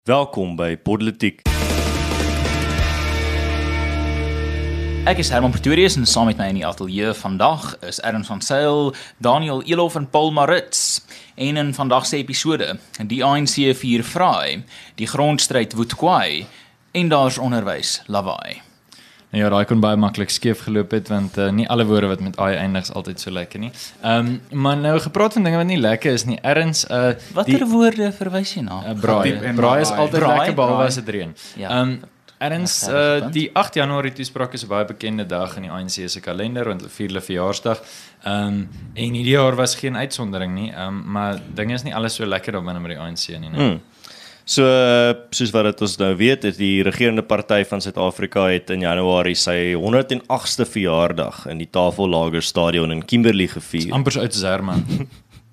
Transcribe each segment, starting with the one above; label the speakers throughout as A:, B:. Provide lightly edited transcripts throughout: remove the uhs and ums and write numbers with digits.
A: Welkom by Politiek.
B: Ek is Herman Pretorius en saam met my in die ateljee vandag is Ernst van Sail, Daniel Elof en Paul Maritz. En in vandag se episode, die ANC vier vraai, die grondstryd woed kwaai en daar's onderwys lawaai.
C: Ja, daai kon baie maklik skeef geloop het, want nie alle woorde wat met ai eindig is altyd so lekker nie. Maar nou gepraat van dinge wat nie lekker is nie. Erns
B: Watter woorde verwys jy na?
C: Braai is altyd
B: Braai,
C: lekker behalwe
B: braai.
C: as dit reën.
B: Ja.
C: Erns, die 8 Januarie toespraak is 'n baie bekende dag in die ANC se kalender, want hulle vier hulle verjaarsdag. En hierdie jaar was geen uitsondering nie, maar dinge is nie alles so lekker daar binne met die ANC nie. Nee.
A: So, soos wat dit ons nou weet, het die regerende party van Suid-Afrika het in Januarie sy 108ste verjaardag in die Tafellager Stadion in Kimberley gevier.
C: Amper so uit as Herman.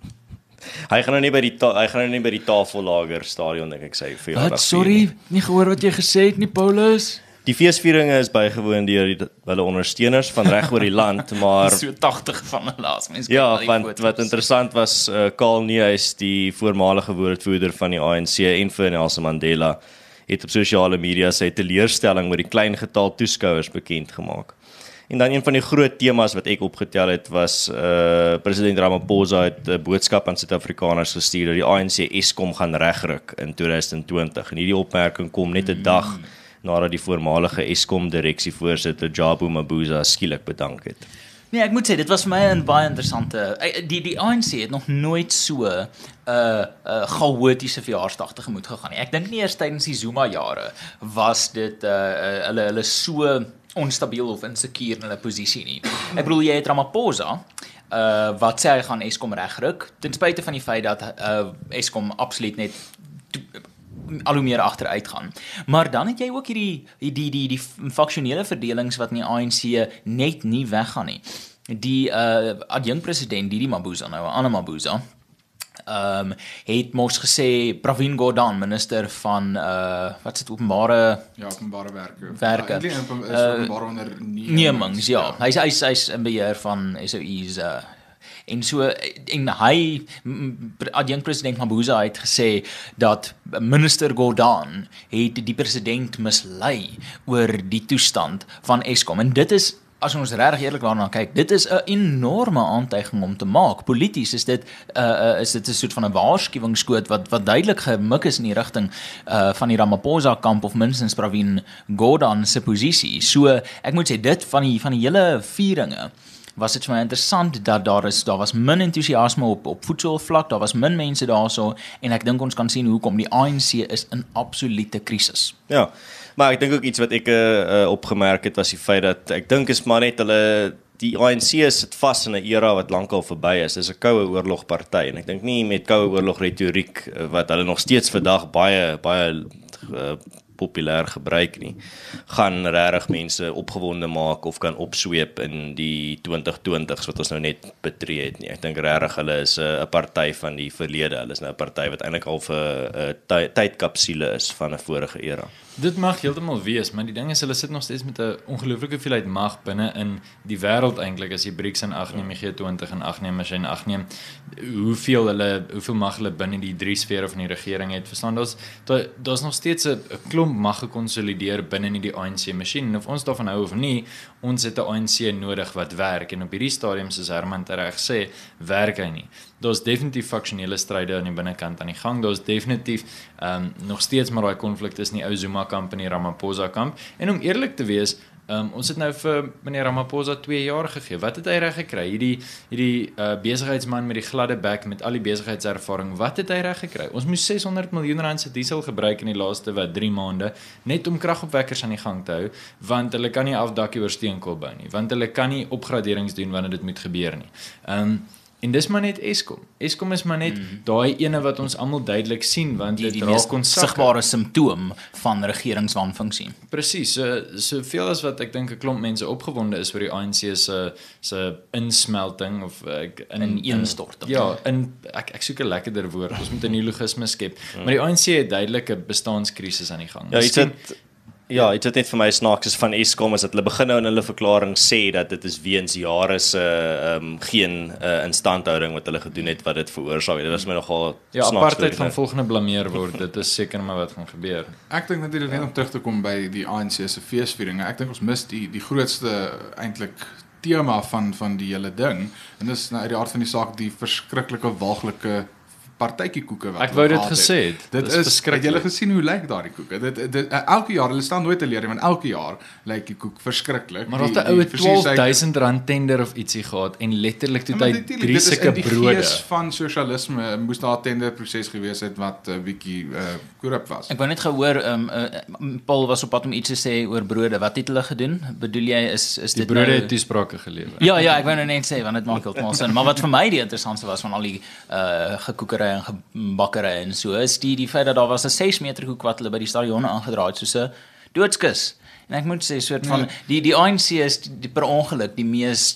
A: Hy gaan nou nie by die Tafellager Stadion dink ek sy verjaardag.
B: Wat? Sorry, nie gehoor wat jy gesê het nie, Paulus.
A: Die feesvieringe is bygewoon deur hulle ondersteuners van reg oor die land, maar
B: So 80 van hulle as mens
A: ja,
B: kyk na die
A: want
B: foto's.
A: wat interessant was, Karl Niehuys, die voormalige woordvoerder van die ANC en vir Nelson Mandela, het op sosiale media sy teleurstelling oor die klein getal toeskouers bekend gemaak. En dan een van die groot temas wat ek opgetel het was president Ramaphosa het 'n boodskap aan Suid-Afrikaners gestuur dat die ANC Eskom gaan regryk in 2020. En hierdie opmerking kom net 'n dag nadat die voormalige Eskom direksievoorsitter Jabu Mabuza skielik bedank het.
B: Nee, ek moet sê, dit was vir my 'n baie interessante, die ANC het nog nooit so chaotiese verjaarsdag tegemoet gegaan nie. Ek dink nie eers tydens die Zuma jare was dit hulle so onstabiel of insekuur in hulle posisie nie. Ek bedoel, jy het Ramaphosa, wat sê hy gaan Eskom regryk, ten spyte van die feit dat Eskom absoluut net al hoe meer agteruit gaan. Maar dan het jy ook die faksionele verdelings wat in die ANC net nie weggaan nie. Die adjunkpresident Didi Mabuza, nou 'n ander Mabuza, het mos gesê Pravin Gordhan, minister van wat is dit, openbare werke.
D: Eintlik is openbare
B: ondernemings, ja. Hy's in beheer van SOE's en hy, adjunkpresident Mabuza het gesê dat minister Gordhan het die president mislei oor die toestand van Eskom. En dit is, as ons regtig eerlik daarna kyk, dit is 'n enorme aantuiging om te maak. Polities is dit 'n soort van 'n waarskuwingsskoot wat duidelik gemik is in die rigting van die Ramaphosa kamp of minstens Pravin Gordhan se posisie. So ek moet sê, dit van die hele vieringe was dit vir my interessant dat daar was min entoesiasme op voedselvlak, daar was min mense daarso, en ek dink ons kan sien hoekom die ANC is in absolute krisis.
A: Ja, maar ek dink ook iets wat ek opgemerk het was die feit dat ek dink is maar net die ANC sit vas in 'n era wat lankal verby is. Dis 'n koue oorlogparty en ek dink nie met koue oorlog retoriek wat hulle nog steeds vandag baie populêr gebruik nie, gaan regtig mense opgewonde maak of kan opsweep in die 2020s wat ons nou net betree het nie. Ek dink regtig hulle is 'n party van die verlede. Hulle is nou 'n party wat eintlik al 'n tydkapsule is van 'n vorige era.
C: Dit mag heeltemal wees, maar die ding is, hulle sit nog steeds met 'n ongelooflike hoeveelheid mag binne in die wêreld eintlik, as jy BRICS in ag neem, die G20 in ag neem, as jy in ag neem, hoeveel mag hulle binne die drie sfere van die regering het. Verstaan, daar's nog steeds 'n klomp mag gekonsolideer binne in die ANC masjien, en of ons daarvan hou of nie, ons het 'n ANC nodig wat werk, en op hierdie stadium, soos Herman reg sê, werk hy nie. Daar's definitief faksionele stryde aan die binnekant aan die gang, daar's definitief nog steeds maar daai konflik tussen die ou Zuma kamp en die Ramaphosa kamp, en om eerlik te wees, ons het nou vir meneer Ramaphosa 2 jaar gegee. Wat het hy reg gekry? Hierdie besigheidsman met die gladde bek, met al die besigheidservaring, wat het hy reg gekry? Ons moes 600 miljoen rand se diesel gebruik in die laaste 3 maande, net om kragopwekkers aan die gang te hou, want hulle kan nie afdakkie oor steenkool bou nie, want hulle kan nie opgraderings doen wanneer dit moet gebeur nie. En dis maar net Eskom. Eskom is maar net daai ene wat ons almal duidelik sien, want dit raak ons
B: sigbare simptoom van regeringswanfunksie.
C: Presies, soveel as wat ek dink 'n klomp mense opgewonde is oor die ANC se insmelting of
B: ineenstorting.
C: Ja, ek soek 'n lekkerder woord. Ons moet 'n neologisme skep. Maar die ANC het duidelik 'n bestaanskrisis aan die gang.
A: Ja, Ja, iets wat net vir my snaaks is van Eskom is dat hulle begin nou in hulle verklaring sê dat dit is weens jare se geen instandhouding wat hulle gedoen het wat dit veroorsaak. Dit was my nogal
C: Ja,
A: snaaks
C: apartheid
A: storie,
C: gaan volgende blameer word. Dit is seker maar wat gaan gebeur.
D: Ek dink natuurlik net om terug te kom by die ANC se feesvieringe. Ek dink ons mis die grootste eintlik tema van die hele ding. En dis nou uit die aard van die saak die verskriklike walglike partytjie koeke wat
C: Ek wou dit
D: gehad het.
C: gesê het.
D: Dit
C: Dis
D: is
C: verskriklik.
D: het julle gesien hoe lyk daardie koeke? Dit elke jaar, hulle staan nooit te leer nie, want elke jaar lyk die koek verskriklik.
C: Maar daar het 'n oue R12.000 tender of ietsie gehad en letterlik toe hy 3 sulke brode.
D: Dit is van sosialisme moes daar 'n tenderproses gewees het wat 'n bietjie korrup was.
B: Ek wou net gehoor Paul was op pad om iets te sê oor brode. Wat het hulle gedoen? Bedoel jy is
C: Die
B: dit
C: brode
B: nou
C: het toesprake gelewer.
B: Ja, ek wou nou net sê want dit maak heeltemal sin. Maar wat vir my die interessantste was van al die gekoekery en gebakkery en so is die feit dat daar was 'n 6 meter koek wat hulle by die stadion aangedraai het soos 'n doodskus. En ek moet sê soort van die ANC is die per ongeluk die mees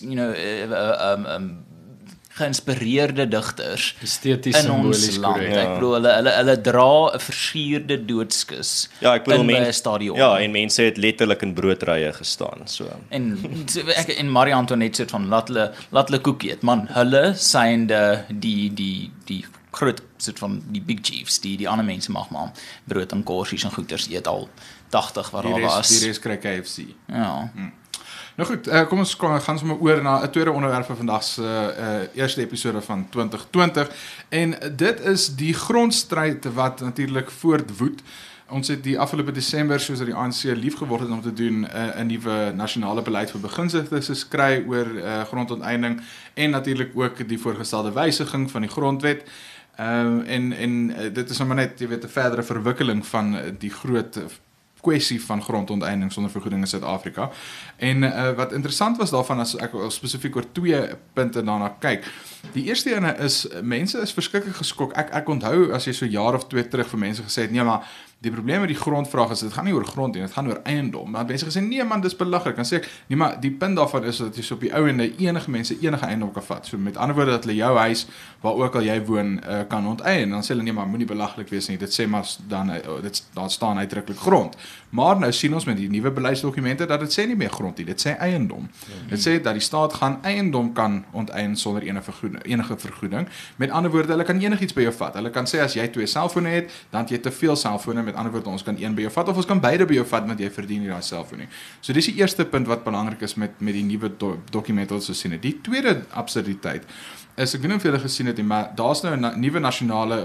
B: geïnspireerde digters
C: Esteties
B: in ons
C: simbolies
B: land.
C: korrek.
B: Ek bedoel hulle dra 'n versierde doodskus
A: Ja, ek bedoel
B: in by 'n
A: mense
B: stadion.
A: Ja, en mense het letterlik in broodrye gestaan, so.
B: En Marie Antoinette sê van laat hulle koek eet. Man, hulle synde die groot soort van die big chiefs, die ander mense mag maar brood en korsies en goeters eet al 80 wat daar was.
D: Die res kry KFC.
B: Ja.
D: Nou goed, kom ons gaan sommer oor na 'n tweede onderwerp van vandag se eerste episode van 2020 en dit is die grondstryd wat natuurlik voortwoed. Ons het die afgelope Desember soos dat die ANC lief geword het om te doen 'n nuwe nasionale beleid vir beginsigtes geskry oor grondonteeneming en natuurlik ook die voorgestelde wysiging van die grondwet. En dit is nou maar net, jy weet, 'n verdere verwikkeling van die groot kwessie van grondonteeneming sonder vergoeding in Suid-Afrika. En wat interessant was daarvan as ek spesifiek oor 2 punte daarna kyk. Die eerste ene is mense is verskriklik geskok. Ek onthou as jy so 'n jaar of 2 terug vir mense gesê het, nee maar die probleem met die grondvraag is dit gaan nie oor grond nie, dit gaan oor eiendom. Maar mense gesê nee man, dis belaglik. Dan sê ek, nee maar die punt daarvan is dat jy so op die ou ende enige mense enige eiendom kan vat. So met ander woorde dat hulle jou huis waar ook al jy woon kan onteien. Dan sê hulle nee maar moenie belaglik wees nie. Dit sê maar dan daar staan uitdruklik grond. Maar nou sien ons met die nuwe beleidsdokumente dat dit sê nie meer grond nie, dit sê eiendom. Dit sê dat die staat gaan eiendom kan onteien sonder enige vergoeding. Met ander woorde, hulle kan enigiets by jou vat. Hulle kan sê as jy 2 selfone het, dan het jy te veel selfone. Met ander woorde, ons kan een by jou vat of ons kan beide by jou vat want jy verdien nie daai selfoon nie. So dis die eerste punt wat belangrik is met die nuwe dokumente wat ons sien het. Die tweede absurditeit is, ek weet nie of julle gesien het nie, maar daar's nou 'n nuwe nasionale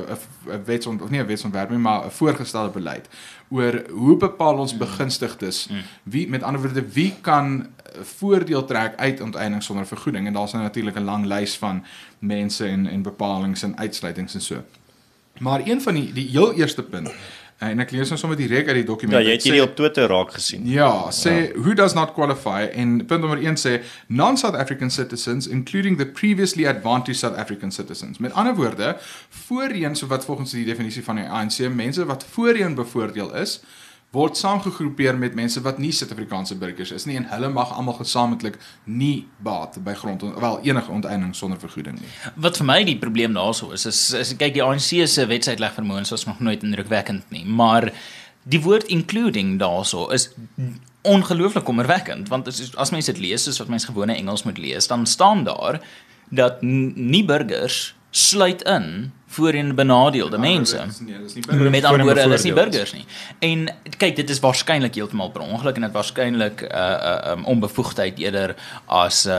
D: wetsontwerp nie, maar 'n voorgestelde beleid oor hoe bepaal ons begunstigdes. Wie, met ander woorde, wie kan voordeel trek uit onteiening sonder vergoeding? En daar's nou natuurlik 'n lang lys van mense en bepalings en uitsluitings en so. Maar een van die heel eerste punt, en ek lees nou sommer direk uit die dokument.
A: Ja, jy het hierdie op Twitter raak gesien.
D: Ja, sê who does not qualify, en punt nommer 1 sê non-South African citizens including the previously advantaged South African citizens. Met ander woorde, voorheen, so wat volgens die definisie van die ANC, mense wat voorheen bevoordeel is, word saamgegroepeer met mense wat nie Suid-Afrikaanse burgers is nie, en hulle mag almal gesamentlik nie baat by enige onteiening sonder vergoeding nie.
B: Wat vir my die probleem daarso is kyk, die ANC se wetsuitlegvermoëns was nog nooit indrukwekkend nie, maar die woord including daarso is ongelooflik kommerwekkend, want as mense dit lees soos wat mense gewone Engels moet lees, dan staan daar dat nie burgers sluit in voorheen benadeelde mense. Met ander woorde, hulle is nie burgers nie. En kyk, dit is waarskynlik heeltemal per ongeluk en dit waarskynlik onbevoegdheid eerder as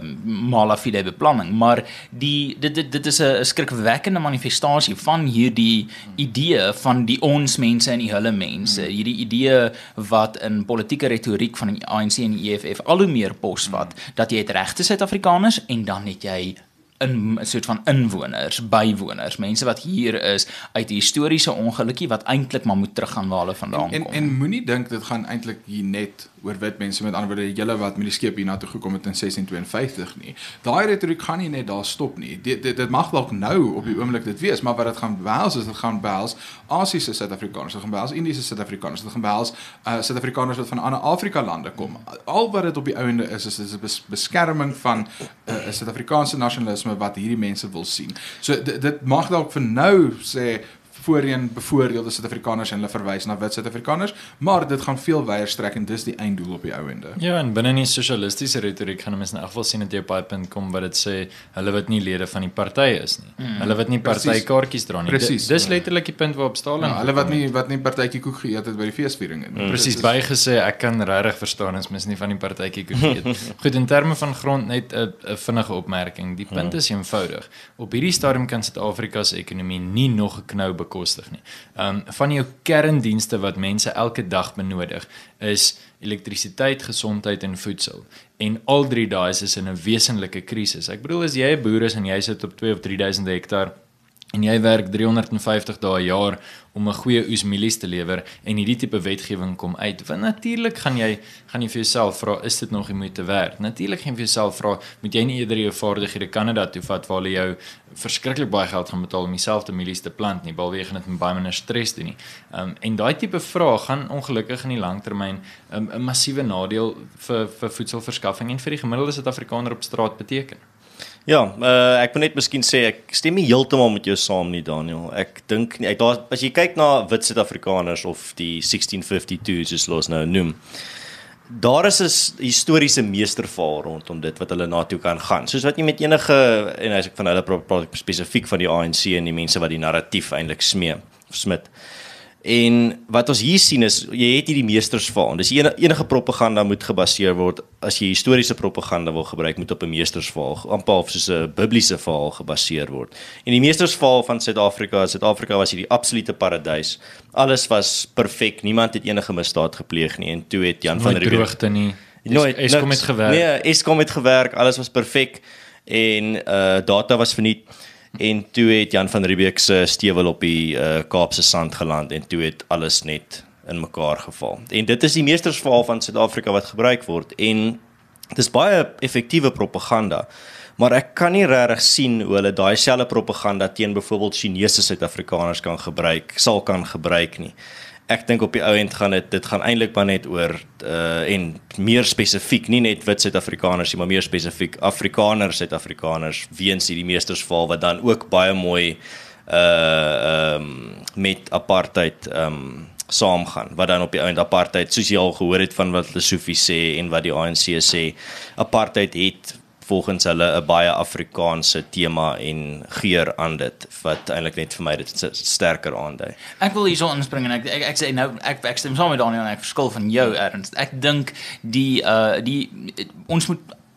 B: malafide beplanning, maar dit is 'n skrikwekkende manifestasie van hierdie idee van die ons mense en die hulle mense. Hierdie idee wat in politieke retoriek van die ANC en die EFF al hoe meer posvat, dat jy het regte Suid-Afrikaners en dan het jy 'n soort van inwoners, bywoners, mense wat hier is uit die historiese ongelukkie wat eintlik maar moet teruggaan waar hulle vandaan kom.
D: En moenie dink dit gaan eintlik hier net oor wit mense, met ander woorde julle wat met die skip hiernatoe gekom het in 1652 nie. Daai retoriek gaan nie net daar stop nie. Dit mag dalk nou op die oomblik dit wees, maar wat dit gaan behels is dit gaan behels Asiëse Suid-Afrikaners, dit gaan behels Indiese Suid-Afrikaners, dit gaan behels Suid-Afrikaners wat van ander Afrika lande kom. Al wat dit op die ouende is 'n beskerming van 'n Suid-Afrikaanse nasionalisme wat hierdie mense wil sien. So dit mag dalk vir nou sê voorheen bevoordeelde Suid-Afrikaners en hulle verwys na wit Suid-Afrikaners, maar dit gaan veel wyer strek en dis die einddoel op die ou ende.
C: Ja, en binne die sosialistiese retoriek gaan mense in elk geval sien dat jy op daai punt kom wat dit sê hulle wat nie lede van die party is nie. Hulle wat nie partykaartjies dra nie. Dis letterlik die punt waarop Stalin
D: hulle wat nie partytjie koek geëet het by die feesviering nie.
C: Presies bygesê, ek kan regtig verstaan as mens nie van die partytjie koek eet. Goed, in terme van grond net 'n vinnige opmerking. Die punt is eenvoudig. Op hierdie stadium kan Suid-Afrika se ekonomie nie nog 'n knou bekostig nie. Van jou kerndienste wat mense elke dag benodig is elektrisiteit, gesondheid en voedsel. En al drie daai is in 'n wesenlike krisis. Ek bedoel as jy 'n boer is en jy sit op 2 of 3000 hektaar en jy werk 350 dae 'n jaar om 'n goeie oesmielies te lewer en hierdie tipe wetgewing kom uit. Want natuurlik gaan jy vir jouself vra, is dit nog die moeite werd? Natuurlik gaan jy vir jouself vra, moet jy nie eerder jou vaardighede Kanada toe vat waar hulle jou verskriklik baie geld gaan betaal om dieselfde mielies te plant nie, behalwe jy gaan dit met baie minder stres doen nie. En daai tipe vraag gaan ongelukkig in die langtermyn 'n massiewe nadeel vir voedselverskaffing en vir die gemiddelde Suid-Afrikaner op straat beteken.
A: Ja, ek moet net miskien sê, ek stem nie heeltemal met jou saam nie, Daniel. Ek dink nie, as jy kyk na wit Suid-Afrikaners of die 1652 soos hulle ons nou noem, daar is 'n historiese meesterval rondom dit wat hulle na toe kan gaan. Soos wat jy met enige, en as ek van hulle praat spesifiek van die ANC en die mense wat die narratief eintlik smit. En wat ons hier sien is, jy het hierdie meestersval. Dus enige propaganda moet gebaseer word, as jy historiese propaganda wil gebruik, moet op 'n meestersval, amper soos 'n Bybeliese verhaal gebaseer word. En die meestersval van Suid-Afrika was hierdie absolute paradys. Alles was perfek, niemand het enige misdaad gepleeg nie, en toe het Jan van Riebeeck
C: droogte nie. Eskom het gewerk.
A: Nee, Eskom het gewerk, alles was perfek, en data was verniet. En toe het Jan van Riebeeck se stewel op die Kaapse sand geland en toe het alles net in mekaar geval. En dit is die meestersverhaal van Suid-Afrika wat gebruik word en dit is baie effektiewe propaganda. Maar ek kan nie regtig sien hoe hulle daai selfde propaganda teen byvoorbeeld Chinese Suid-Afrikaners sal kan gebruik nie. Ek dink op die ou end gaan dit gaan eintlik maar net oor en meer spesifiek, nie net wit Suid-Afrikaners nie, maar meer spesifiek Suid-Afrikaners weens hierdie meestersval wat dan ook baie mooi met apartheid saamgaan, wat dan op die ou end apartheid, soos jy al gehoor het van wat Lesofie sê en wat die ANC sê, apartheid het volgens hulle 'n baie Afrikaanse tema en geur aan dit, wat eintlik net vir my dit sterker aandui.
B: Ek wil hierso inspring en ek sê nou, ek stem saam met Daniel en ek verskil van jou, Ernst. Ek dink ons moet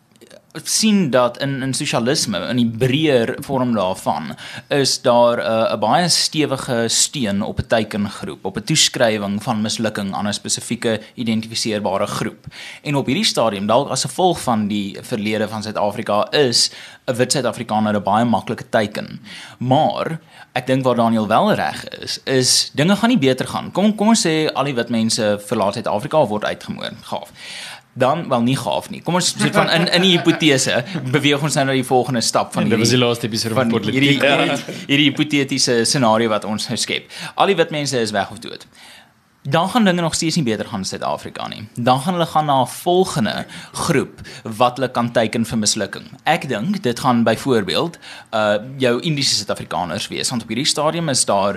B: sien dat in sosialisme, in die breër vorm daarvan, is daar 'n baie stewige steun op 'n teikengroep, op 'n toeskrywing van mislukking aan 'n spesifieke identifiseerbare groep. En op hierdie stadium, dalk as gevolg van die verlede van Suid-Afrika, is 'n wit Suid-Afrikaner 'n baie maklike teiken. Maar ek dink waar Daniel wel reg is dinge gaan nie beter gaan. Kom ons sê al die wit mense verlaat Suid-Afrika of word uitgemoor, gaaf. Dan wel nie gaaf nie. Kom ons soort van in die hipotese beweeg ons nou na die volgende stap van
C: dit was die laaste episode van politiek.
B: Hierdie hipotetiese scenario wat ons nou skep. Al die wit mense is weg of dood. Dan gaan dinge nog steeds nie beter gaan in Suid-Afrika nie. Dan gaan hulle gaan na 'n volgende groep wat hulle kan teiken vir mislukking. Ek dink dit gaan byvoorbeeld jou Indiese Suid-Afrikaners wees, want op hierdie stadium is daar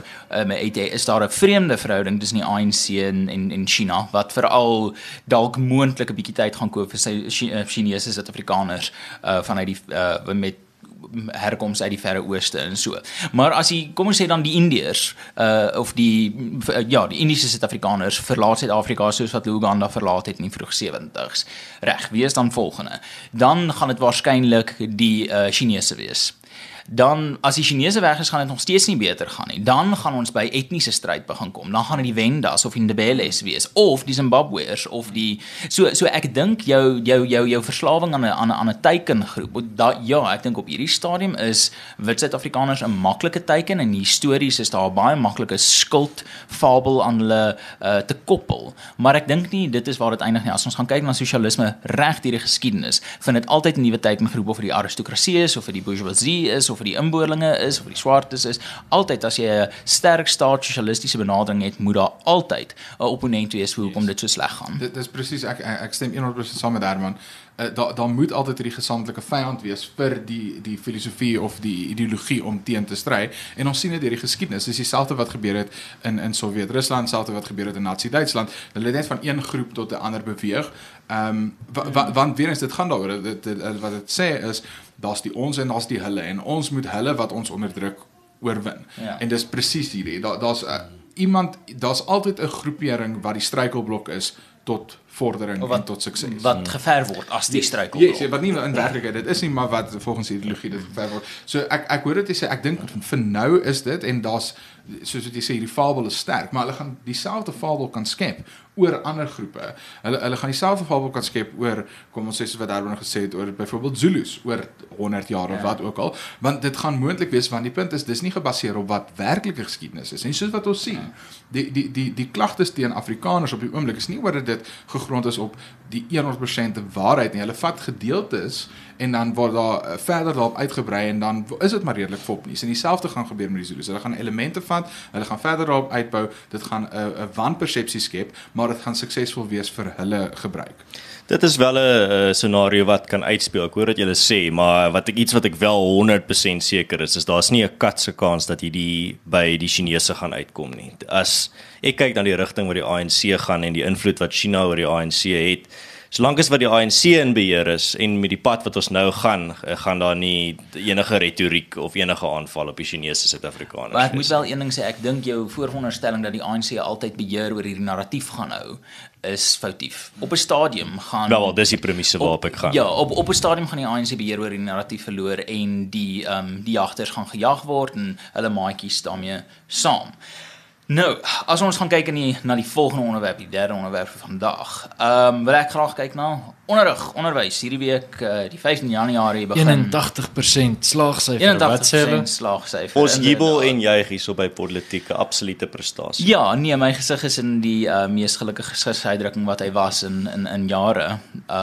B: 'n vreemde verhouding tussen die ANC en China, wat veral dalk moontlik 'n bietjie tyd gaan koop vir sy Chinese Suid-Afrikaners vanuit die met herkoms uit die Verre Ooste en so. Maar as jy, kom ons sê dan die Indiërs of die Indiese Suid-Afrikaners verlaat Suid-Afrika soos wat Uganda verlaat het in die vroeg 70s. Reg, wie is dan volgende? Dan gaan dit waarskynlik die Chinese wees. Dan, as die Chinese weg is, gaan dit nog steeds nie beter gaan nie. Dan gaan ons by etniese stryd begin kom. Dan gaan dit die Wendas of die Ndebeles wees, of die Zimbabweërs, of die... So ek dink jou verslawing aan 'n teikengroep, ek dink op hierdie stadium is wit Suid-Afrikaners 'n maklike teiken, en histories is daar baie maklike skuldfabel aan hulle te koppel. Maar ek dink nie, dit is waar dit eindig nie. As ons gaan kyk na sosialisme reg deur die geskiedenis, vind dit altyd 'n nuwe teikengroep, of vir die aristokrasie is, of vir die bourgeoisie is, of vir die inboorlinge is, of vir die swartes is. Altyd as jy 'n sterk staat-sosialistiese benadering het, moet daar altyd 'n opponent wees hoekom dit so sleg gaan.
D: Dit is presies, ek stem 100% saam met Herman. daar moet altyd hierdie gesamentlike vyand wees vir die filosofie of die ideologie om teen te stry. En ons sien dit deur die geskiedenis. Dis dieselfde wat gebeur het in Sowjet-Rusland, dieselfde wat gebeur het in Nazi-Duitsland. Hulle het net van een groep tot 'n ander beweeg. Want weer eens dit gaan daaroor, wat dit sê is, daar's die ons en daar's die hulle, en ons moet hulle wat ons onderdruk oorwin.
B: Ja.
D: En dis presies hierdie, daar's altyd 'n groepering wat die struikelblok is tot vordering en tot sukses.
B: Wat gever word as die struikelblok.
D: Yes, wat nie in werklikheid dit is nie, maar wat volgens die ideologie dit gever word. So ek hoor dit jy sê, ek dink vir nou is dit, en daar's soos wat jy sê, hierdie fabel is sterk, maar hulle gaan dieselfde fabel kan skep oor ander groepe. Hulle gaan dieselfde fabel kan skep oor, kom ons sê soos wat Darwin gesê het, oor byvoorbeeld Zulus oor 100 jaar of wat ook al, want dit gaan moontlik wees, want die punt is, dis nie gebaseer op wat werklike geskiedenis is. En soos wat ons sien, die klagtes teen Afrikaners op die oomblik is nie oor dit gegrond is op die 100% waarheid nie. Hulle vat gedeeltes en dan word daar verder daarop uitgebrei en dan is dit maar redelik fopnies. En dieselfde gaan gebeur met die Zulus. Hulle gaan elemente vat, hulle gaan verder daarop uitbou, dit gaan 'n wanpersepsie skep, maar dit gaan suksesvol wees vir hulle gebruik.
A: Dit is wel 'n scenario wat kan uitspeel. Ek hoor wat julle sê, maar iets wat ek wel 100% seker is daar's nie 'n kat se kans dat hierdie by die Chinese gaan uitkom nie. As ek kyk na die rigting waar die ANC gaan en die invloed wat China oor die ANC het, solank as wat die ANC in beheer is en met die pad wat ons nou gaan daar nie enige retoriek of enige aanval op die Chinese Suid-Afrikaners.
B: Maar ek moet wel een ding sê, ek dink jou vooronderstelling dat die ANC altyd beheer oor hierdie narratief gaan hou, is foutief. Op 'n stadium gaan
A: Wel, dis die premisse waarop ek gaan.
B: Ja, op 'n stadium gaan die ANC beheer oor die narratief verloor en die jagters gaan gejag word en hulle maatjies daarmee saam. Nou, as ons gaan kyk na die volgende onderwerp, die derde onderwerp vir vandag, wil ek graag kyk na onderwys. Hierdie week, die 15 Januarie begin
C: 81% slaagsyfer.
B: 81% slaagsyfer.
A: Ons jubel en juig hierso by Politiek, 'n absolute prestasie.
B: Ja, nee, my gesig is in die mees gelukkige gesigsuitdrukking wat hy was in jare.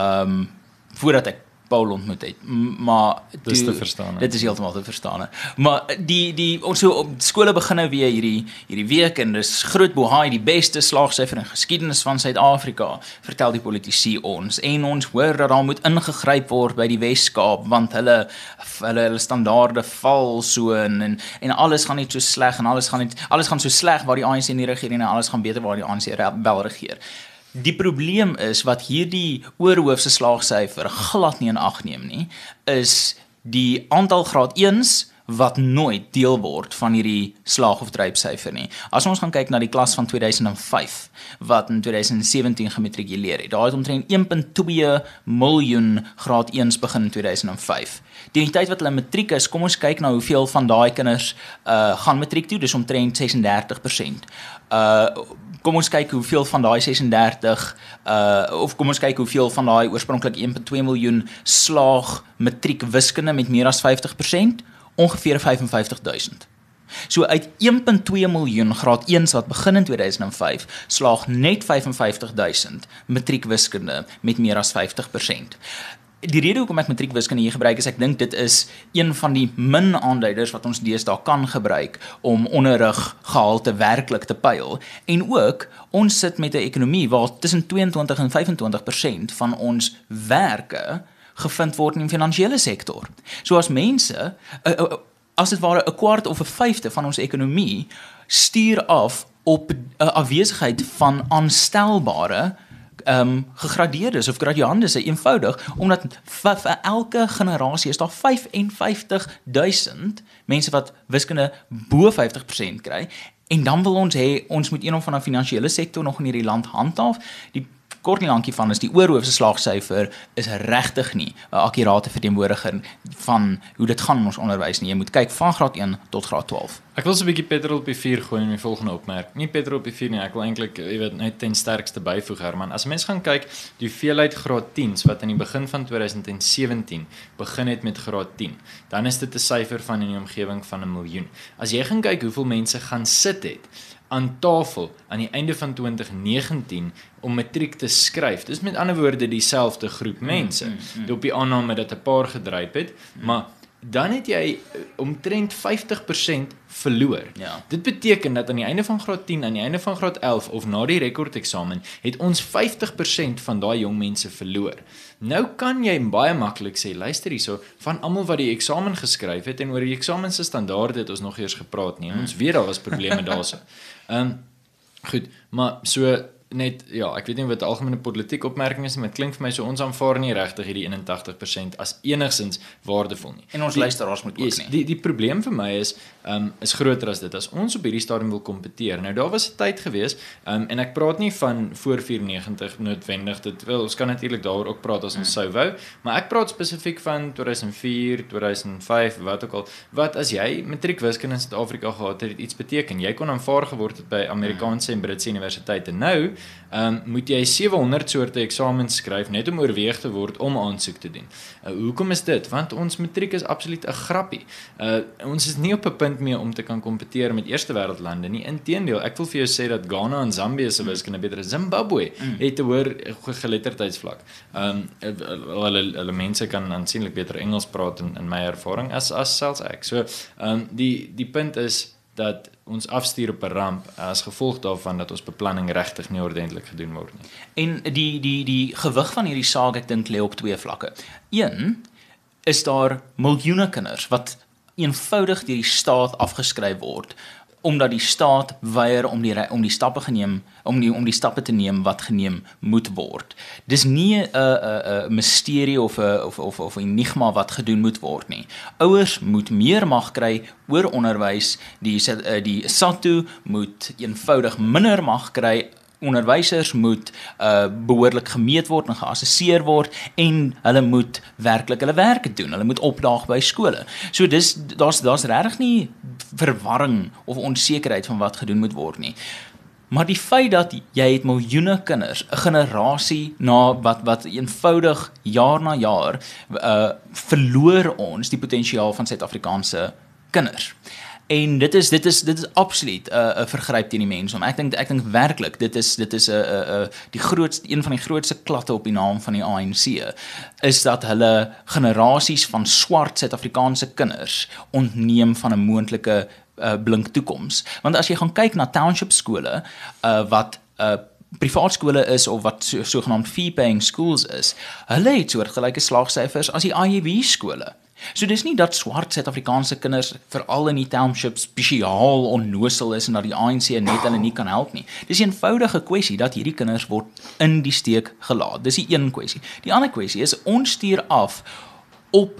B: Voordat ek Paul ontmoet het, maar
C: dis te verstaan.
B: Dit is heeltemal te verstaan. Maar ons skole begin nou weer hierdie week en dis groot bohaai, die beste slaagsyfer in geskiedenis van Suid-Afrika, vertel die politici ons, en ons hoor dat daar moet ingegryp word by die Wes-Kaap, want hulle standaarde val so en alles gaan net so sleg en alles gaan so sleg waar die ANC nie regeer en alles gaan beter waar die ANC wel regeer. Die probleem is wat hierdie oorhoofse slaagsyfer glad nie in ag neem nie, is die aantal graad 1's wat nooit deel word van hierdie slaag- of drypsyfer nie. As ons gaan kyk na die klas van 2005, wat in 2017 gematrikuleer het, daar het omtrent 1.2 miljoen graad 1's begin in 2005. Die tyd wat hulle matriek is, kom ons kyk na hoeveel van daai kinders gaan matriek toe, dis omtrent 36%. Kom ons kyk hoeveel van daai 36 kom ons kyk hoeveel van daai oorspronklik 1.2 miljoen slaag matriek wiskunde met meer as 50%, ongeveer 55,000. So uit 1.2 miljoen graad 1's wat begin in 2005, slaag net 55,000 matriek wiskunde met meer as 50%. Die rede hoekom ek matriek wiskunde hier gebruik is, ek dink dit is een van die min aanduiders wat ons deesdae kan gebruik om onderriggehalte werklik te pyl. En ook, ons sit met 'n ekonomie waar tussen 22 en 25% van ons werke gevind word in die finansiële sektor. So as mense, as dit ware 'n kwart of 1/5 van ons ekonomie stuur af op 'n afwesigheid van aanstelbare gegradeerdes of graduandes, eenvoudig, omdat vir elke generasie is daar 55,000 mense wat wiskunde bo 50% kry, en dan wil ons hê, ons moet een of ander finansiële sektor nog in hierdie land handhaaf. Die kort en lankie van is die oorhoofse slaagsyfer is regtig nie 'n akkurate verteenwoordiger van hoe dit gaan in ons onderwys nie. Jy moet kyk van graad 1 tot graad 12.
C: Ek wil so 'n bietjie petrol op die vuur gooi in my volgende opmerking. Nie petrol op die vuur nie, ek wil eintlik net ten sterkste byvoeg, Herman. As mens gaan kyk, die hoeveelheid graad 10's wat in die begin van 2017 begin het met graad 10, dan is dit 'n syfer van in die omgewing van 1 miljoen. As jy gaan kyk hoeveel mense gaan sit het aan tafel aan die einde van 2019 om matriek te skryf. Dis met ander woorde dieselfde groep mense. Op die aanname dat 'n paar gedryp het, maar dan het jy omtrent 50% verloor.
B: Ja.
C: Dit beteken dat aan die einde van graad 10, aan die einde van graad 11 of na die rekordeksamen, het ons 50% van daai jong mense verloor. Nou kan jy baie maklik sê, luister hierso, van almal wat die eksamen geskryf het en oor die eksamen se standaarde het ons nog eers gepraat nie. En ons weet daar was probleme daarso. Goed, maar so net, ja, ek weet nie wat die algemene politieke opmerking is, maar dit klink vir my so ons aanvaar nie regtig hierdie 81% as enigsins waardevol nie.
B: En ons luisteraars moet ook nie.
C: Die probleem vir my is groter as dit. As ons op hierdie stadium wil kompeteer. Nou daar was 'n tyd gewees, en ek praat nie van voor 94 noodwendig, ons kan natuurlik daaroor ook praat as ons sou wou, maar ek praat spesifiek van 2004, 2005, wat ook al, wat as jy matriek wiskunde in Suid-Afrika gehad het, iets beteken. Jy kon aanvaar geword het by Amerikaanse en Britse universiteite. Nou, moet jy 700 soorte eksamens skryf, net om oorweeg te word om aansoek te doen. Hoekom is dit? Want ons matriek is absoluut 'n grappie. Ons is nie op 'n punt meer om te kan kompeteer met eerste wêreldlande nie. Inteendeel, ek wil vir jou sê dat Ghana en Zambië se wiskunde beter is. Zimbabwe het 'n hoër geletterdheidsvlak. Hulle mense kan aansienlik beter Engels praat in my ervaring as selfs ek. So, die punt is dat ons afstuur op 'n ramp as gevolg daarvan dat ons beplanning regtig nie ordentlik gedoen word nie.
B: En die gewig van hierdie saak, ek dink, lê op twee vlakke. Een, is daar miljoene kinders wat eenvoudig deur die staat afgeskryf word omdat die staat weier om die stappe geneem om die stappe te neem wat geneem moet word. Dis nie 'n misterie of 'n enigma wat gedoen moet word nie. Ouers moet meer mag kry oor onderwys, die SATU moet eenvoudig minder mag kry. Onderwysers moet behoorlik gemeet word en geassesseer word en hulle moet werklik hulle werk doen. Hulle moet opdaag by skole. So daar's regtig nie verwarring of onsekerheid van wat gedoen moet word nie. Maar die feit dat jy het miljoene kinders, 'n generasie na wat eenvoudig jaar na jaar verloor ons die potensiaal van Suid-Afrikaanse kinders. En dit is absoluut 'n vergryp teen die mensdom. Ek dink werklik dit is een van die grootste klatte op die naam van die ANC is dat hulle generasies van swart Suid-Afrikaanse kinders ontneem van 'n moontlike blink toekoms. Want as jy gaan kyk na township skole wat privaat skole is of wat sogenaamd fee-paying schools is, hulle het soortgelyke slaagsyfers as die IEB skole. So dis nie dat swart Suid-Afrikaanse kinders veral in die townships spesiaal onnosel is en dat die ANC net hulle nie kan help nie. Dis 'n eenvoudige kwessie dat hierdie kinders word in die steek gelaat. Dis die een kwessie. Die ander kwessie is ons stuur af op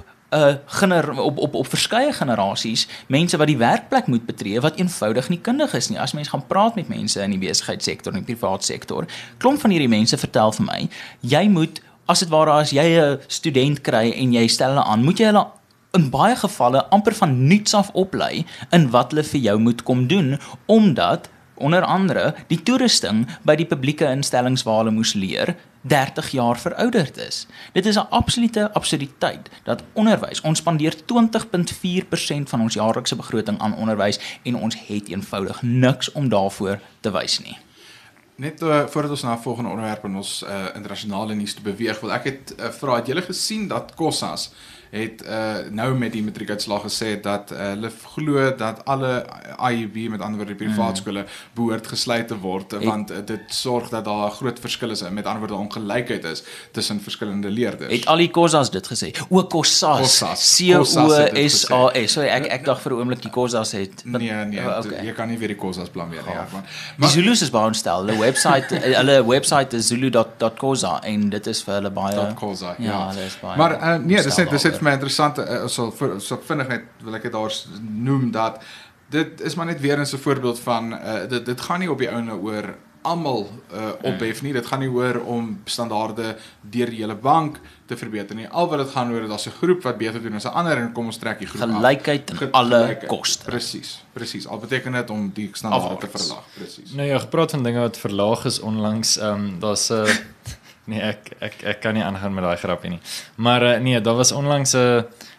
B: verskeie generasies mense wat die werkplek moet betree wat eenvoudig nie kundig is nie. As mens gaan praat met mense in die besigheidssektor en die privaat sektor, klomp van hierdie mense vertel vir my, jy moet as dit ware as jy 'n student kry en jy stel hulle aan, moet jy hulle in baie gevalle amper van nuuts af oplei in wat hulle vir jou moet kom doen, omdat onder andere die toerusting by die publieke instellings waar hulle moes leer 30 jaar verouderd is. Dit is 'n absolute absurditeit dat onderwys, ons spandeer 20.4% van ons jaarlikse begroting aan onderwys en ons het eenvoudig niks om daarvoor te wys nie.
D: Net voordat ons na volgende onderwerp in ons internasionale nuus te beweeg, wil ek het vra, het julle gesien dat Kossas het nou met die matriekuitslag gesê dat hulle glo dat alle IEB, met ander woorde die privaat skole, behoort gesluit te word, want dit sorg dat daar groot verskil is, met ander woorde ongelykheid is tussen verskillende leerders.
B: Het al die Kossas dit gesê? O, Kossas. C-O-S-A-S. Sorry, ek dacht vir 'n oomblik die Kossas het.
D: Nee, jy kan nie weer die Kossas blameer nie.
B: Die Zulus is baie ontstel. Hulle website is zulu.kosa en dit is vir hulle baie
D: .kosa,
B: ja, hulle is baie.
D: Maar nee, dit is vir my interessant, so vinnig net wil ek dit daar noem dat dit is maar net weer eens 'n voorbeeld van dit gaan nie op die ouene oor almal ophef nie, dit gaan nie oor om standaarde deur die hele bank te verbeter nie. Al wat dit gaan oor, daar's 'n groep wat beter doen as 'n ander en kom ons trek die groep
B: gelykheid in alle koste.
D: Presies. Al beteken dit om die standaarde te verlaag. Presies.
C: Nou ja, gepraat van dinge wat verlaag is onlangs, daar's nee, ek kan nie aangaan met daai grapie nie. Maar nee, daar was onlangs 'n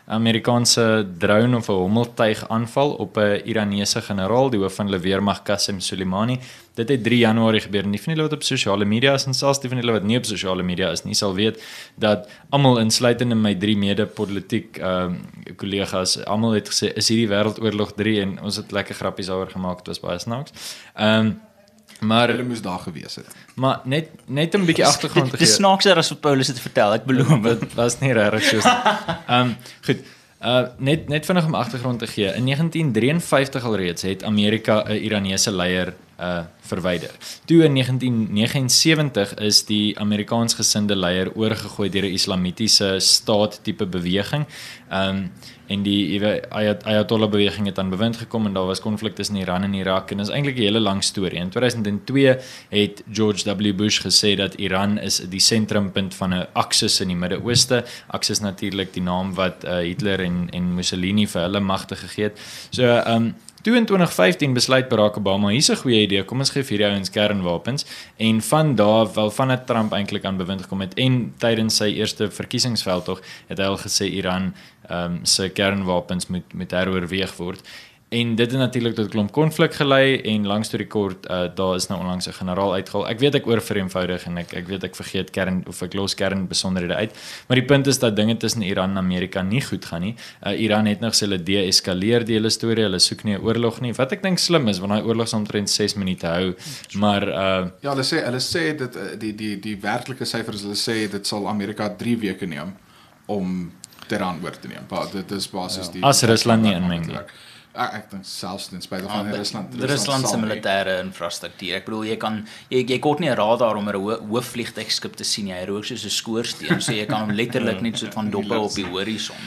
C: Amerikaanse drone of 'n hommeltuig aanval op 'n Iranese generaal, die hoof van hulle weermag Qasem Soleimani. Dit het 3 Januarie gebeur en die van julle wat op sosiale media is en selfs die van julle wat nie op sosiale media is nie sal weet dat almal insluitende my 3 mede-politiek kollegas almal het gesê is hierdie wêreldoorlog 3 en ons het lekker grappies daaroor gemaak, dit was baie snaaks. Maar
D: hulle moes daar gewees het.
C: Maar net 'n bietjie agtergrond te gee.
B: Dis snaakser as wat Paulus het vertel, ek beloof.
C: Dit was nie regtig soos goed. Net vinnig om agtergrond te gee. In 1953 alreeds het Amerika 'n Iranese leier verwyder. Toe in 1979 is die Amerikaans gesinde leier oorgegooi deur 'n islamitiese staat tipe beweging. En die Ayatollah beweging het aan bewind gekom en daar was konflik tussen Iran en Irak en dit is eintlik 'n hele lang storie. In 2002 het George W. Bush gesê dat Iran is die sentrumpunt van 'n aksis in die Midde-Ooste. Aksis natuurlik die naam wat Hitler en Mussolini vir hulle magte gegee het. So toe in 2015 besluit Barack Obama, hier's 'n goeie idee, kom ons gee vir die ouens kernwapens en vandat Trump eintlik aan bewind gekom het en tydens sy eerste verkiesingsveldtog het hy al gesê Iran se kernwapens moet heroorweeg word. En dit het natuurlik tot 'n klomp konflik gelei en langs storie kort, daar is nou onlangs 'n generaal uitgehaal. Ek weet ek oorvereenvoudig en ek weet ek vergeet ek los kern besonderhede uit. Maar die punt is dat dinge tussen Iran en Amerika nie goed gaan nie. Iran het nog sê hulle de-eskaleer die hele storie, hulle soek nie 'n oorlog nie. Wat ek dink slim is, want daai oorlog sal omtrent 6 minute hou. Maar
D: ja, hulle sê dit die werklike syfers, hulle sê dit sal Amerika 3 weke neem om Teheran oor te neem. Maar dit is basies die
C: as Rusland nie inmeng nie.
D: Ek dink selfs ten spyte van
B: Rusland se militêre infrastruktuur. Ek bedoel jy kort nie 'n radar om 'n hoofvliegtuigskip te sien. Hy rook soos 'n skoorsteen, so jy kan hom letterlik net so van dop op die horison.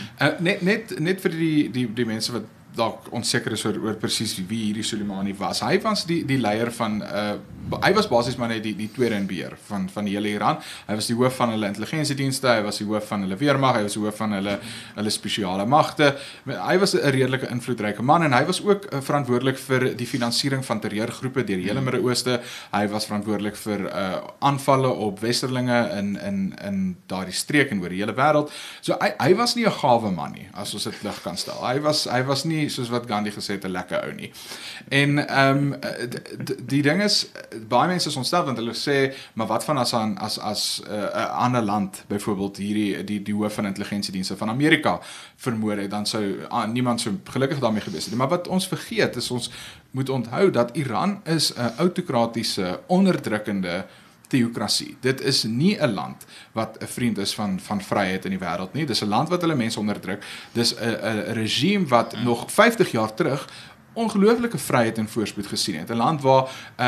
D: Net vir die mense wat dalk onseker is oor presies wie hierdie Soleimani was. Hy was die leier van hy was basies maar net die tweede in beheer van die hele Iran. Hy was die hoof van hulle intelligensiedienste, hy was die hoof van hulle weermag, hy was die hoof van hulle spesiale magte. Hy was 'n redelike invloedryke man en hy was ook verantwoordelik vir die finansiering van terreurgroepe deur die hele Midde-Ooste. Hy was verantwoordelik vir aanvalle op westerlinge in daardie streek en oor die hele wêreld. So hy was nie 'n gawe man nie, as ons dit lig kan stel. Hy was nie soos wat Gandhi gesê het 'n lekker ou nie. En die ding is, baie mense is ontstel want hulle sê, maar wat van as 'n ander land byvoorbeeld die hoof van intelligensiedienste van Amerika vermoor het, dan sou niemand so gelukkig daarmee gewees het. Maar wat ons vergeet is, ons moet onthou dat Iran is 'n autokratiese, onderdrukkende teokrasie. Dit is nie 'n land wat 'n vriend is van vryheid in die wêreld nie. Dis 'n land wat hulle mense onderdruk. Dis 'n regime wat nog 50 jaar terug ongelooflike vryheid en voorspoed gesien het. 'n Land waar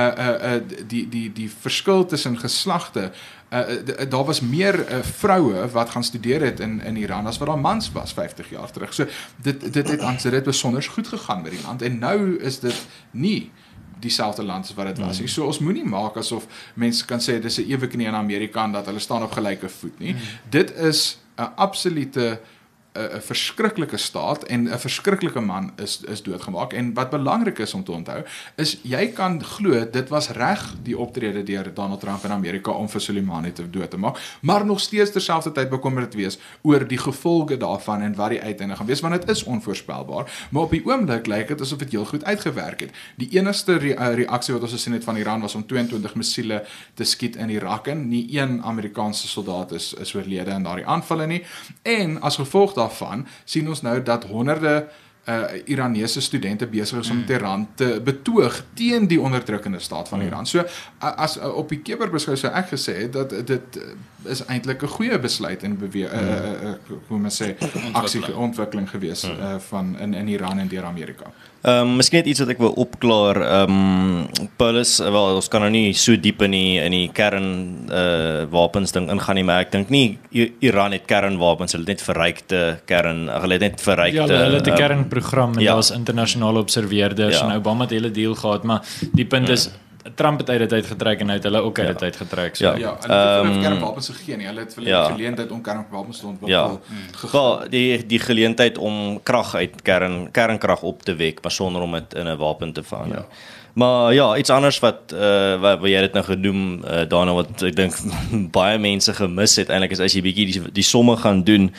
D: die verskil tussen geslagte, daar was meer vroue wat gaan studeer het in Iran as wat daar mans was 50 jaar terug. So dit het besonder goed gegaan met die land en nou is dit nie dieselfde land as wat dit was. So ons moenie maak asof mense kan sê dis 'n eweknie in Amerika en dat hulle staan op gelyke voet nie. Dit is 'n absolute 'n verskriklike staat en 'n verskriklike man is doodgemaak. En wat belangrik is om te onthou, is jy kan glo dit was reg die optrede deur Donald Trump in Amerika om vir Soleimani dood te maak, maar nog steeds terselfdertyd bekommerd wees oor die gevolge daarvan en wat die uiteinde gaan wees, want dit is onvoorspelbaar. Maar op die oomblik lyk dit asof dit heel goed uitgewerk het. Die enigste reaksie wat ons gesien het van Iran was om 22 missiele te skiet in Irak en nie een Amerikaanse soldaat is oorlede in daardie aanvalle nie. En as gevolg daarvan sien ons nou dat honderde Iranese studente besig is om Teheran te betoog teen die onderdrukkende staat van Iran. So as op die keper beskou sou ek gesê het dat dit is eintlik 'n goeie besluit en hoe men sê ontwikkeling gewees van in Iran en deur Amerika.
A: Miskien net iets wat ek wil opklaar. Paulus, wel, ons kan nou nie so diep in die kernwapens ding ingaan nie, maar ek dink nie Iran het kernwapens, hulle het net hulle het net verrykte
C: ja, hulle het 'n kernprogram en daar's internasionale observeerders en Obama het 'n hele deal gehad, maar die punt is Trump het uit dit uitgetrek en uit hulle ook uit dit uitgetrek. So.
D: Ja, hulle het kernwapens gegee nie. Hulle het vir die geleentheid om kernwapens te ontwikkel
A: gegee. Die geleentheid om krag uit kernkrag op te wek, maar sonder om dit in 'n wapen te verander. Ja. Maar ja, iets anders wat jy dit nou genoem, Dana, wat ek dink baie mense gemis het eintlik is as jy bietjie die somme gaan doen.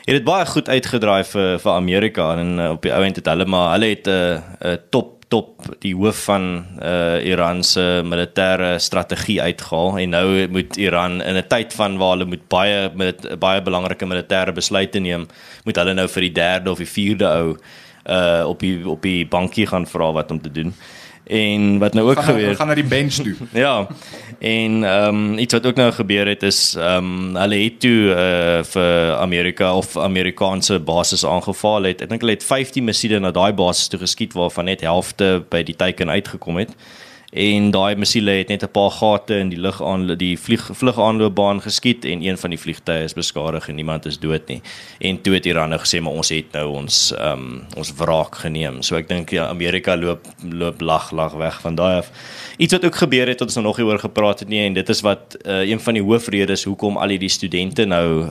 A: het dit baie goed uitgedraai vir Amerika en op die ouend het hulle het 'n top die hoof van Iran se militêre strategie uitgehaal en nou moet Iran in 'n tyd van waar hulle moet baie belangrike militêre besluite neem, moet hulle nou vir die 3de of die 4de ou op die bankie gaan vra wat om te doen. En wat nou ook gebeur,
D: gaan na die bench toe.
A: ja, en iets wat ook nou gebeur het is, hulle het toe vir Amerika of Amerikaanse basis aangeval het. Ek dink hulle het 15 missiele na daai basis toe geskiet waarvan net helfte by die teiken uitgekom het. En daai missiele het net 'n paar gate in die vlugaanloopbaan geskiet en een van die vliegtye is beskadig en niemand is dood nie. En toe het Iran nou gesê maar ons het nou ons wraak geneem. So ek dink ja, Amerika loop lag weg van daai af. Iets wat ook gebeur het wat ons nog nie oor gepraat het nie en dit is wat een van die hoofredes hoekom al die studente nou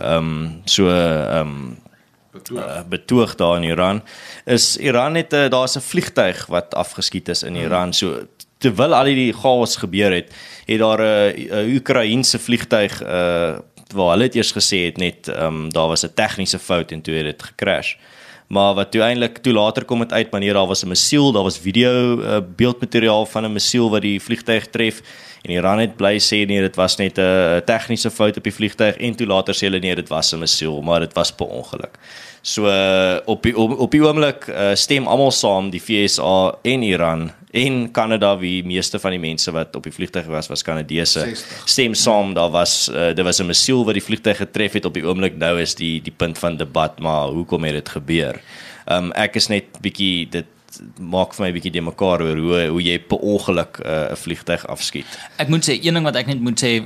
A: betoog daar in Iran is Iran het daar's 'n vliegtuig wat afgeskiet is in Iran. So terwyl al die chaos gebeur het daar 'n Oekraïense vliegtuig waar hulle het eers gesê het net daar was 'n tegniese fout en toe het dit gecrash. Maar wat toe later kom het uit wanneer daar was 'n missiel, daar was video beeldmateriaal van 'n missiel wat die vliegtuig tref en Iran het bly sê nee, dit was net 'n tegniese fout op die vliegtuig en toe later sê hulle nee, dit was 'n missiel, maar dit was per ongeluk. So op die oomblik stem almal saam, die VSA en Iran en Kanada, wie meeste van die mense wat op die vliegtuig was Kanadese, stem saam, daar was 'n missiel wat die vliegtuig getref het op die oomblik. Nou is die punt van debat, maar hoekom het dit gebeur? Ek is net bietjie, dit maak vir my bietjie de mekaar oor hoe jy per ongeluk 'n vliegtuig afskiet.
B: Ek moet sê, een ding wat ek net moet sê,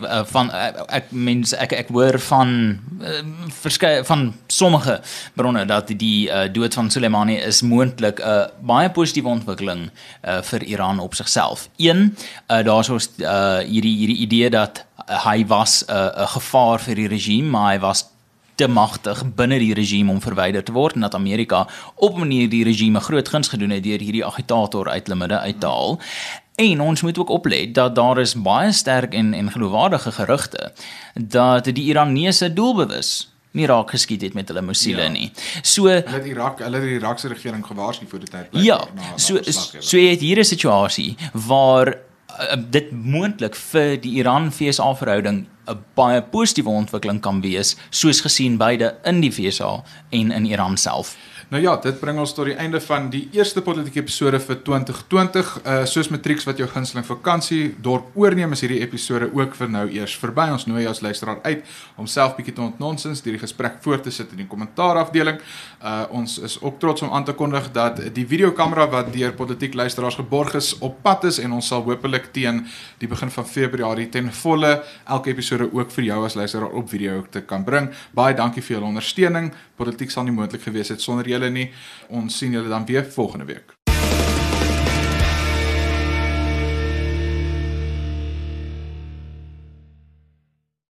B: ek hoor van van sommige bronne dat die dood van Soleimani is moontlik 'n baie positiewe ontwikkeling vir Iran op sigself. Daar's hierdie idee dat hy was 'n gevaar vir die regime, maar hy was te magtig binne die regime om verwyder te word en dat Amerika op 'n manier die regime groot guns gedoen het deur hierdie agitator uit hulle midde uit te haal. En ons moet ook oplet dat daar is baie sterk en geloofwaardige gerugte dat die Iranese doelbewus nie raak geskiet het met hulle missiele nie. So
D: Hulle het die Irakse regering gewaarsku voor die tyd.
B: Ja, so jy het hier 'n situasie waar dit moontlik vir die Iran-VSA verhouding 'n baie positiewe ontwikkeling kan wees, soos gesien beide in die VSA en in Iran self.
D: Nou ja, dit bring ons tot die einde van die eerste politieke episode vir 2020. Soos Matrix wat jou gunsteling vakansie dorp oorneem, is hierdie episode ook vir nou eers verby. Ons nooi jou as luisteraar uit om self bietjie te ontnonsens, die gesprek voort te sit in die kommentaarafdeling. Ons is ook trots om aan te kondig dat die videokamera wat deur politiek luisteraars geborg is op pad is en ons sal hopelik teen die begin van Februarie ten volle elke episode ook vir jou as luisteraar op video te kan bring. Baie dankie vir julle ondersteuning. Politiek sal nie moontlik gewees het sonder julle nie. Ons sien julle dan weer volgende week.